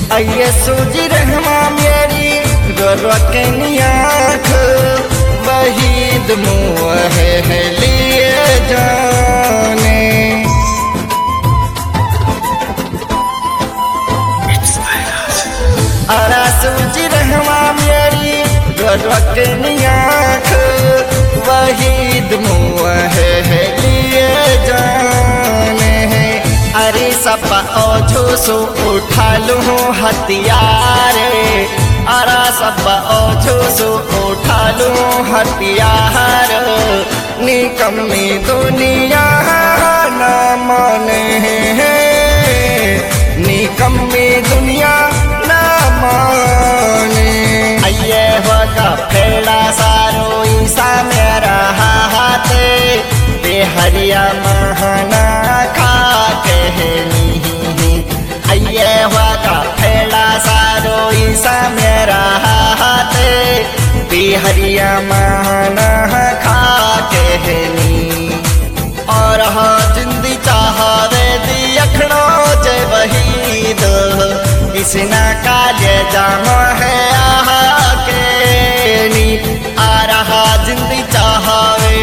आइए सूझी रहमा मेरी रोकनी आँख वहीद मुँह है लिए जाने। आरा सूझी रहमा मेरी रोकनी आँख वहीद मुँह है लिए जाने। अरे सपा ओझो सो उठा लूँ हथियारे। अरा सपा ओझो सो उठा लूँ हथियार। निकम्मी दुनिया न माने, निकम्मी दुनिया न माने। आइए होगा फेड़ा सारो ईसा मेरा हाथे बेहरिया महना खा कहनी। आइए होगा फेड़ा सारो ईसा मेरा हाथे बेहरिया महना खा कहनी। और जिंदी चाहवे दी अखड़ो जय वहीद इसना काले जाम है आहा के नी। आ रहा जिंदी चाहवे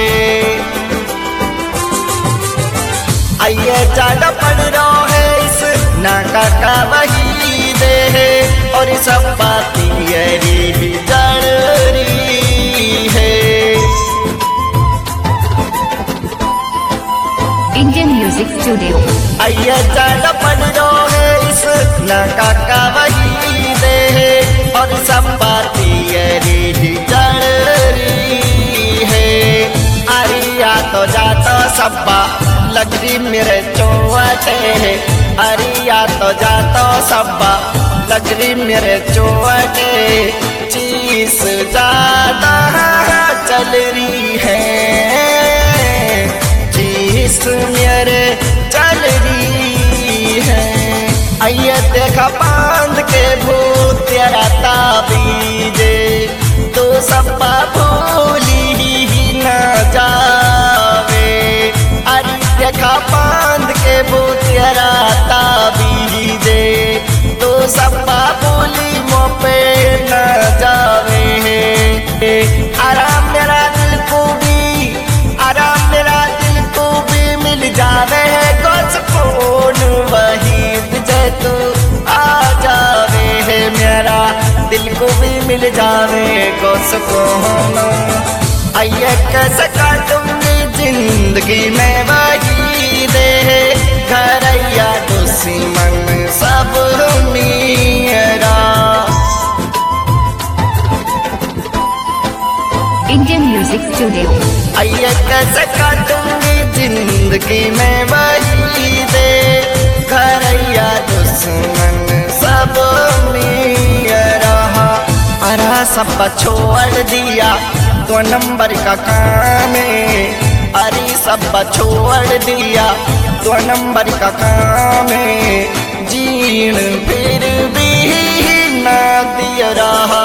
आइए जाड़ा पड़ रहा है इस नाका का वही दे है। और सब बाती री जड़ रही है। Indian music studio. आइए जाड़ा पड़ रहा है इस नाका का वही दे है। और सब बाती री जड़ रही है। अरिया तो जाता सब्बा लगरी मेरे चोटे। अरिया तो जातो सब्बा लगरी मेरे चोटे। चीस ज्यादा चल रही है, चीस मेरे चल रही है। आइए देखा बांध के भूत तेरा ताबीजे तो सब्बा भूली ही न जावे। अरे देखा बांध के भूतिया ताबीजे तो सब्बा बोली मोपे न जावे। आराम मेरा दिल को भी, आराम मेरा दिल को भी मिल जावे। कुछ फोन वही जय तो आ जावे है। मेरा दिल को भी मिल जावे कुछ फोन। आइए कैसे काटूंगी जिंदगी में वही दे। घरैया दुश्मन सब मेरा। Indian music studio. आइए कैसे काटूंगी जिंदगी में वही दे। घरैया दुश्मन सब मेरा। अरा सब छोड़ दिया तो नंबर का काम है। अरे सब छोड़ दिया तो नंबर का काम है। जीण फिर भी ना दिया रहा,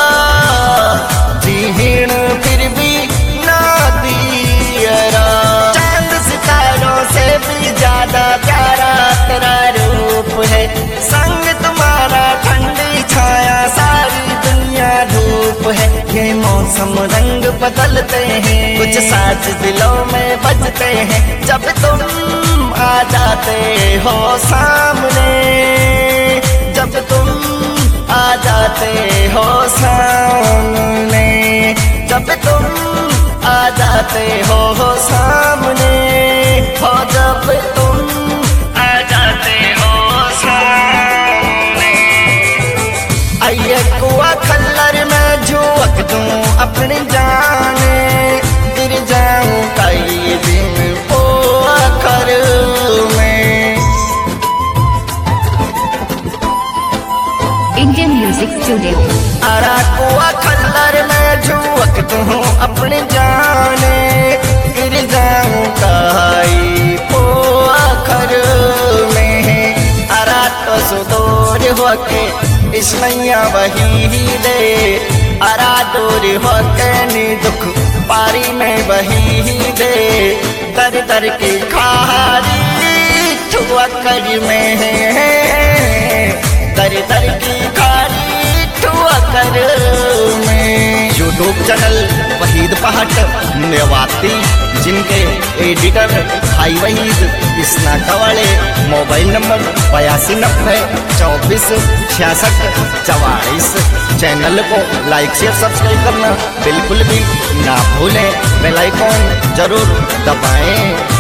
जीण फिर भी ना दिया रहा। चांद सितारों से भी ज्यादा प्यारा तेरा रूप है। संग तुम्हारा ठंडी छाया सारी दुनिया धूप है। ये मौसम रंग बदलते हैं, कुछ साज दिलों में बजते हैं। जब तुम आ जाते हो सामने, जब तुम आ जाते हो सामने, जब तुम आ जाते हो सामने, हो जब तुम आ जाते हो सामने। आइए कुआ खल्लर में झोंक दूं अपनी जाने। गिर जाऊं कई दिन पोखर में। Indian music studio. अरा कुआ खल्लर में झोंक दूं अपनी जाने। गिर जाऊं कई पोखर में। अरा तो सुदूर होके इस नैया वही दे। अरा दूर होके नी दुख पारी में वही दे। दर दर की खारी ठुआ कर में है, दर दर यूट्यूब चैनल वहीद पहाट मेवाती, जिनके एडिटर भाई वहीद इसनाका वाले। Mobile number 8290246644। चैनल को लाइक शेयर सब्सक्राइब करना बिल्कुल भी ना भूलें। बेल आइकॉन जरूर दबाएं।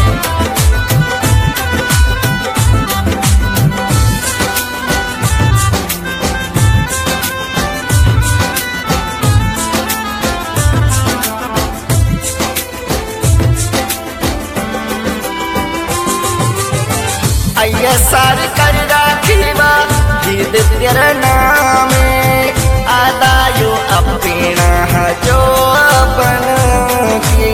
सारी कर राखीवा ईद तेरा नाम आदायो अपना जो अपन की।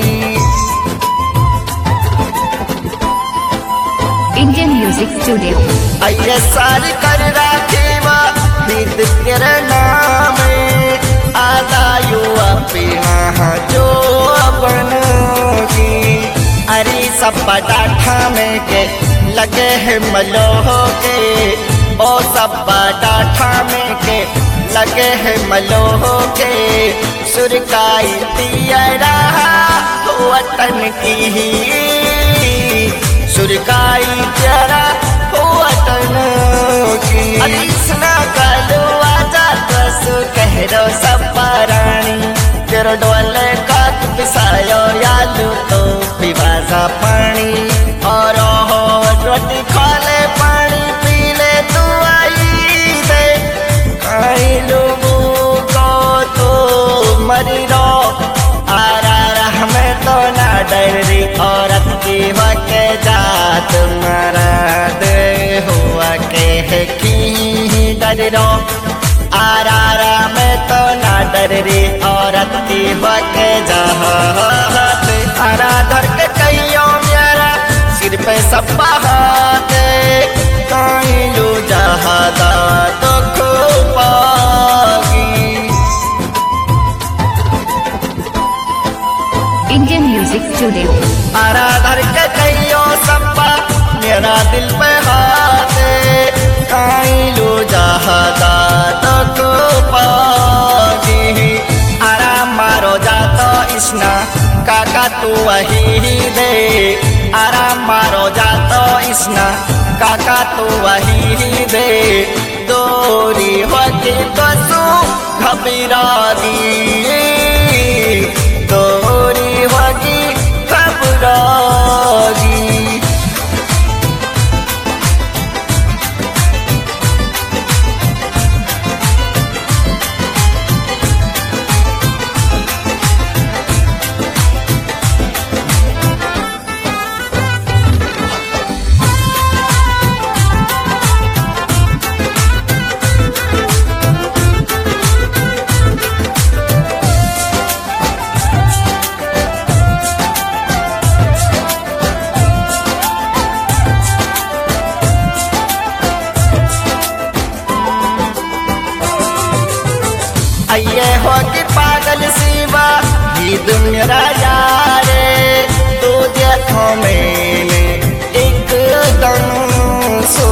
Indian music studio. आइए सारी कर राखीवा ईद तेरा नाम आदायो अपना जो अपन की। अरे सब डाठा में के लगे है मलोह के, ओ सब डाठा में के लगे है मलोह के। सुरकाई दिया वतन की ही, सुरकाई जरा वतन की। कृष्णा कालू आजा कसु कह रो सब रानी, तेरो डोले का पिसायो यालू तो पिवाजा पानी। और रोटी खा ले पानी पी ले तू आई दे, खाई लोगों को तो मरी रो। आरा हमें तो ना डर रही औरत की वके जात मरा दे हुआ के है की डर रो। आरा में तो ना डर रही औरत की वके जात। आरा धर के कहियो मेरा सिर पे सब बहाते, कहीं लो जहादा तो Pagi. Indian music studio. Ara धर के कहियो सप्पा मेरा दिल पे हाथे, कहीं लो जहादा तो पागी। आरा मारो जातो इसना काका तू वही दे, आराम मारो जातो इसना काका तू वही दे। दोरी होती तो सू घबरा दी, दोरी होगी घबरा दी। ये हो कि पागल सीवा ईद मेरा यारे, तू देखो मैंने एक दम सो।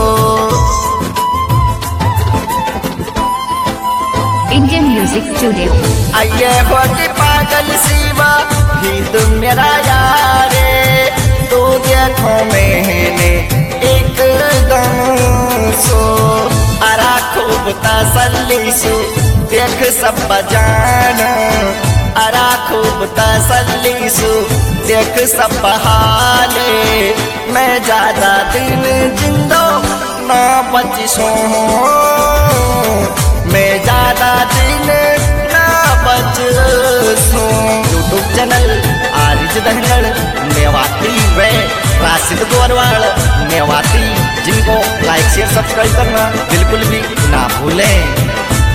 Indian music studio. आइए हो कि पागल सीवा ईद मेरा यारे, तू देखो मैंने एक दम सो। अरा खूब तसल्ली सु देख सब जाना, अरा खूब तसल्ली सु देख सब हाले। मैं ज्यादा दिन जिंदो ना बच सो, मैं ज्यादा दिन ना बच सो। यूट्यूब चैनल आरिज दहंगड़ मेवाती वे राशिद गोरवाल मेवाती, जिनको लाइक शेयर सब्सक्राइब करना बिल्कुल भी ना भूलें।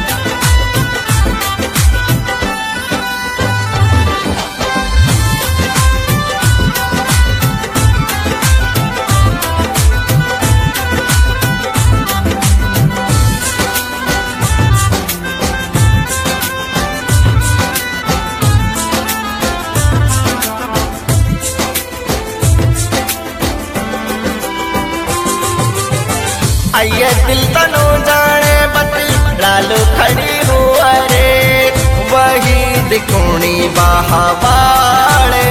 आइए दिल तनो जाने बती लालू खड़ी हुआ रे, वही दिखो दिखोनी बहावाड़े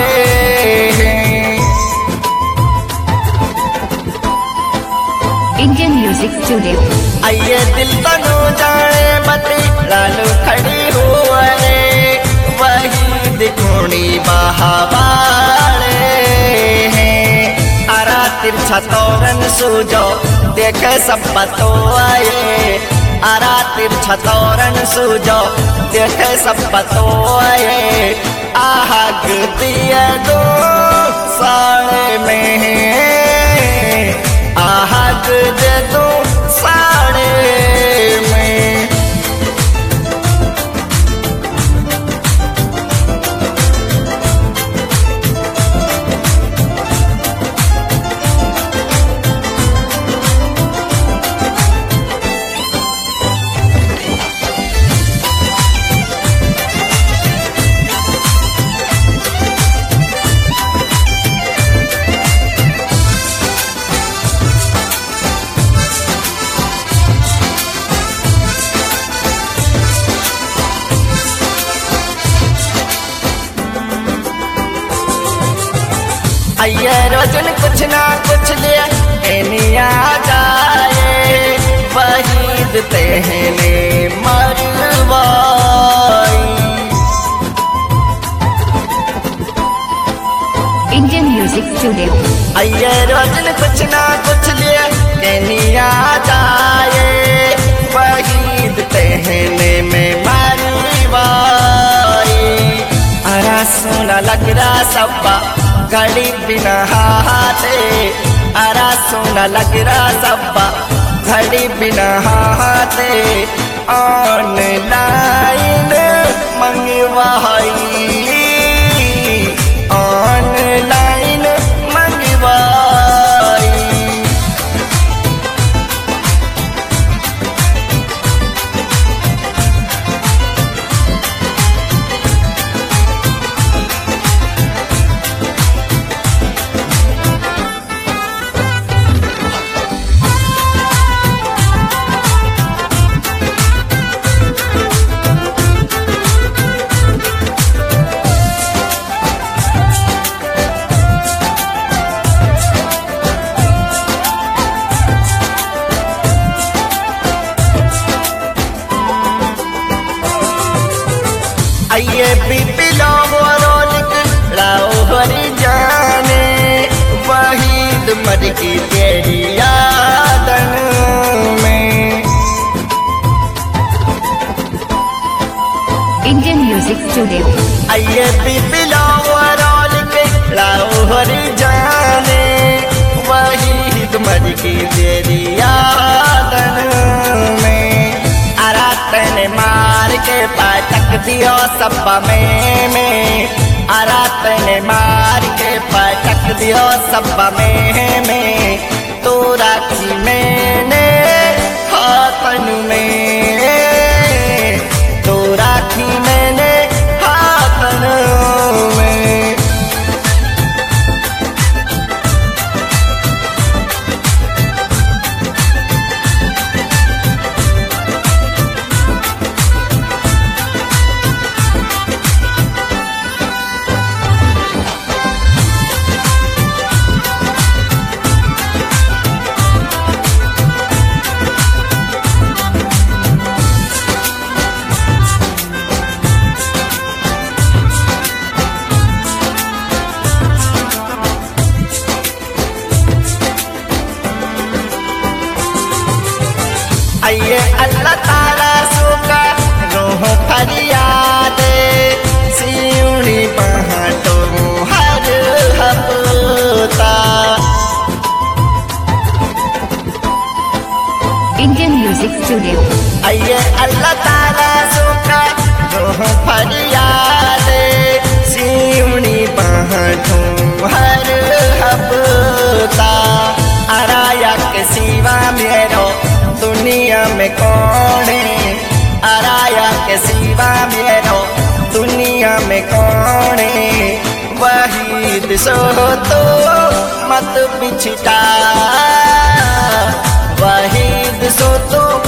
Indian Music Studio. आइए दिल तनु जाने मते लालू खड़ी हुए वही दिखोनी बहावाड़े आरा तिरछा तोरन सूजो देखे सब पतो आए आरा तिरछा तोरन सूजो देखे सब पतो आए आहग दिया दो साड़े में आहग दे दो साड़े में आइए रोजन कुछ ना कुछ लिया एनिया जाए वहीद तेहने मरवाई Indian Music Studio. आइए रोजन कुछ ना कुछ लिया एनिया जाए वहीद तेहने में मरवाई अरा सोना लग रहा सबा घड़ी बिना हाथे अरा सोना लग रहा सबा घड़ी बिना हाथे ऑनलाइन मंगवाई ऑनलाइन मंगवाई आइए बीपी लो रोलिक लाओ हरी जाने वहीद मर की तेरी यादन में Indian Music Studio. आइए बीपी लो रोलिक लाओ हरी जाने वहीद मर की तेरी यादन में आरातन मार के पटक दियो सब में आरातन मार के पटक दियो सब में तो राखी मैंने हाथन में तो राखी मैंने हाथन में आइए अल्लाह ताला सुका रोह फरियाद सिउनी बहाटो हर हफ्ता Indian Music Studio. आइए अल्लाह ताला सुका रोह फरियाद सिउनी बहाटो हर हफ्ता अराया के सिवा मेरो दुनिया में कौन है अराया के सिवा मेरो दुनिया में कौन है वहीद सो तो मत बिछटा वहीद सो तो